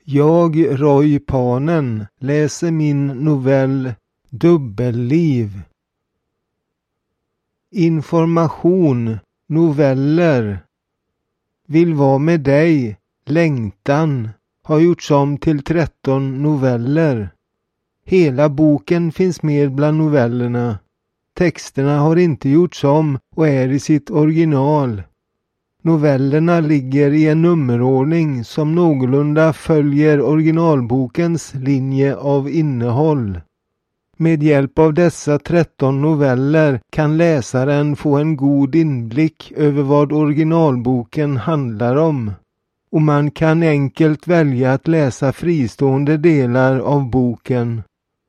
Jag, Roy Panen, läser min novell Dubbelliv. Information, noveller. Vill vara med dig, längtan, har gjorts om till 13 noveller. Hela boken finns med bland novellerna. Texterna har inte gjorts om och är i sitt original. Novellerna ligger i en nummerordning som någorlunda följer originalbokens linje av innehåll. Med hjälp av dessa 13 noveller kan läsaren få en god inblick över vad originalboken handlar om. Och man kan enkelt välja att läsa fristående delar av boken.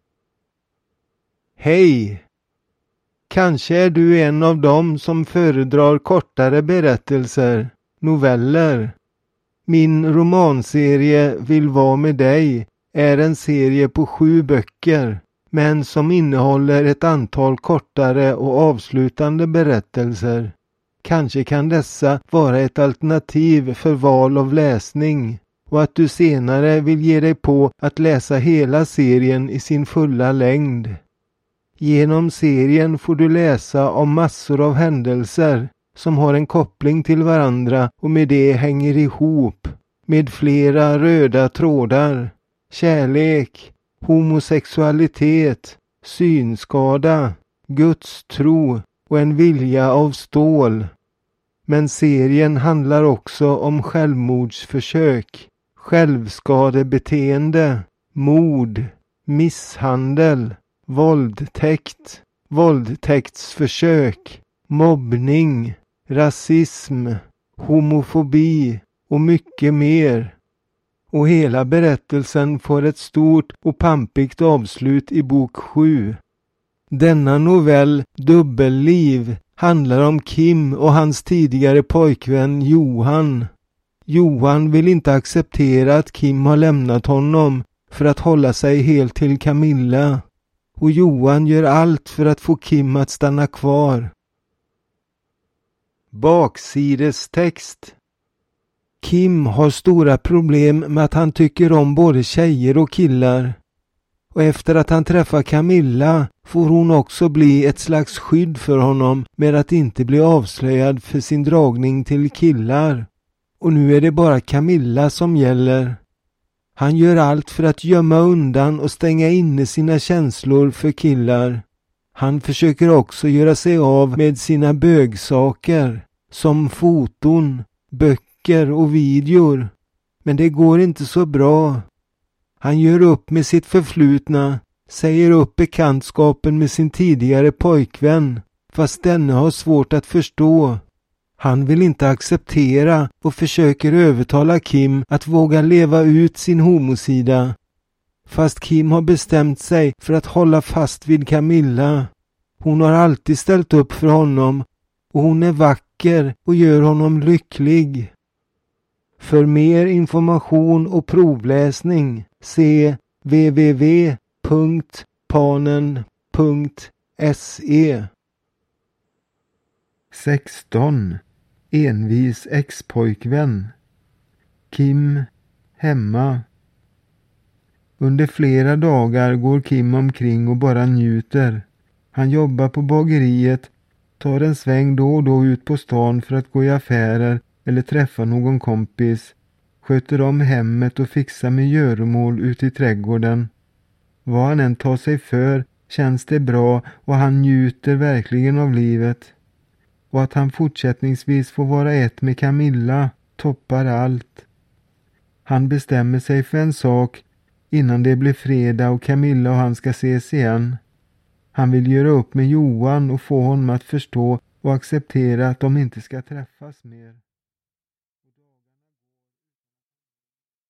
Hej! Kanske är du en av dem som föredrar kortare berättelser, noveller. Min romanserie Vill vara med dig är en serie på 7 böcker, men som innehåller ett antal kortare och avslutande berättelser. Kanske kan dessa vara ett alternativ för val av läsning och att du senare vill ge dig på att läsa hela serien i sin fulla längd. Genom serien får du läsa om massor av händelser som har en koppling till varandra och med det hänger ihop med flera röda trådar. Kärlek, homosexualitet, synskada, Guds tro och en vilja av stål. Men serien handlar också om självmordsförsök, självskadebeteende, mord, misshandel, våldtäkt, våldtäktsförsök, mobbning, rasism, homofobi och mycket mer. Och hela berättelsen får ett stort och pampigt avslut i bok 7. Denna novell, Dubbelliv, handlar om Kim och hans tidigare pojkvän Johan. Johan vill inte acceptera att Kim har lämnat honom för att hålla sig helt till Camilla. Och Johan gör allt för att få Kim att stanna kvar. Baksidestext. Kim har stora problem med att han tycker om både tjejer och killar. Och efter att han träffar Camilla får hon också bli ett slags skydd för honom med att inte bli avslöjad för sin dragning till killar. Och nu är det bara Camilla som gäller. Han gör allt för att gömma undan och stänga inne sina känslor för killar. Han försöker också göra sig av med sina bögsaker, som foton, böcker och videor. Men det går inte så bra. Han gör upp med sitt förflutna, säger upp bekantskapen med sin tidigare pojkvän, fast denne har svårt att förstå. Han vill inte acceptera och försöker övertala Kim att våga leva ut sin homosida. Fast Kim har bestämt sig för att hålla fast vid Camilla. Hon har alltid ställt upp för honom och hon är vacker och gör honom lycklig. För mer information och provläsning se www.panen.se. 16. Envis ex-pojkvän. Kim hemma. Under flera dagar går Kim omkring och bara njuter. Han jobbar på bageriet, tar en sväng då och då ut på stan för att gå i affärer eller träffa någon kompis, sköter om hemmet och fixar med göromål ute i trädgården. Vad han än tar sig för känns det bra och han njuter verkligen av livet. Och att han fortsättningsvis får vara ett med Camilla toppar allt. Han bestämmer sig för en sak innan det blir fredag och Camilla och han ska ses igen. Han vill göra upp med Johan och få honom att förstå och acceptera att de inte ska träffas mer.